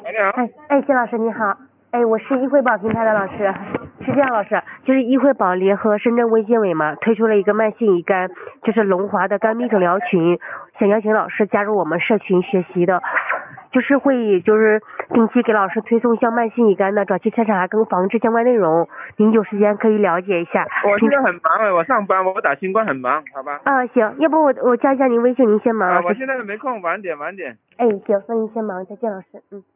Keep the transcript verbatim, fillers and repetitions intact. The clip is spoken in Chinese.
你好。 哎哎，谢老师你好，哎，我是易惠宝平台的老师，是这样老师，就是易惠宝联合深圳卫健委嘛，推出了一个慢性乙肝，就是龙华的肝病诊疗群，想邀请老师加入我们社群学习的，就是会就是定期给老师推送像慢性乙肝的早期筛查跟防治相关内容，您有时间可以了解一下。 我现在很忙哎，我上班，我打新冠很忙，好吧？ 啊行，要不我我加一下您微信，您先忙。 啊，我现在没空，晚点晚点。 哎行，那您先忙，再见老师，嗯。